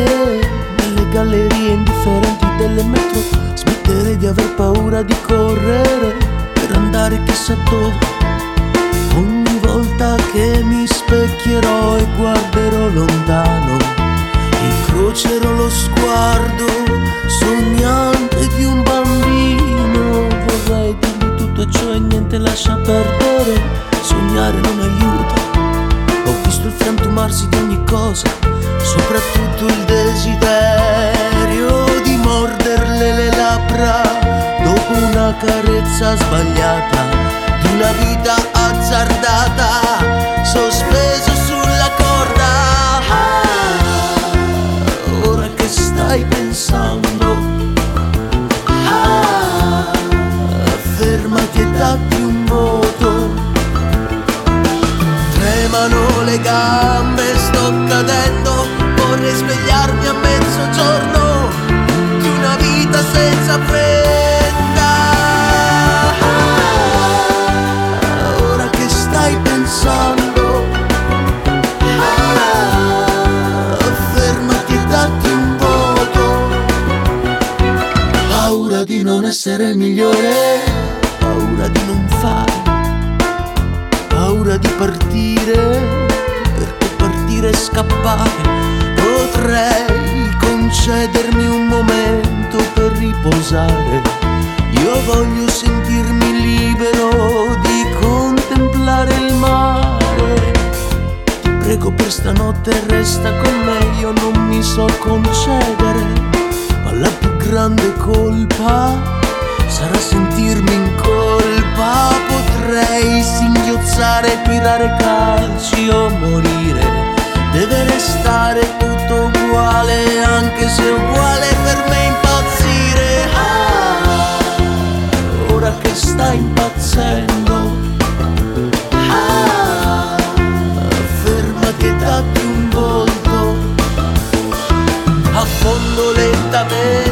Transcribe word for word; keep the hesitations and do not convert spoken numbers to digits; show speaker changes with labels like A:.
A: nelle gallerie indifferenti delle metro. Smetterei di aver paura di correre per andare chissà dove. Ogni volta che mi specchierò e guarderò lontano, incrocerò lo sguardo sognante di un bambino. Vorrei dirgli tutto ciò e niente lascia perdere. Sognare non aiuta. Ho visto il frantumarsi di ogni cosa, soprattutto il desiderio di morderle le labbra dopo una carezza sbagliata di una vita azzardata, sospeso sulla corda. Ah, ora che stai pensando, ah, fermati e datti un voto. Tremano le gambe, sto cadendo, vorrei svegliarmi a mezzogiorno di una vita senza fretta. Ah, ora che stai pensando, ah, fermati e datti un voto. Paura di non essere il migliore, paura di non fare, paura di partire, perché partire e scappare. Potrei concedermi un momento per riposare. Io voglio sentirmi libero di contemplare il mare. Ti prego per stanotte resta con me, io non mi so concedere, ma la più grande colpa sarà sentirmi in colpa. Potrei singhiozzare, tirare calci o morire. Deve restare tutto uguale, anche se uguale per me impazzire. Ah, ora che stai impazzendo, ah, fermati e datti un volto. Affondo lentamente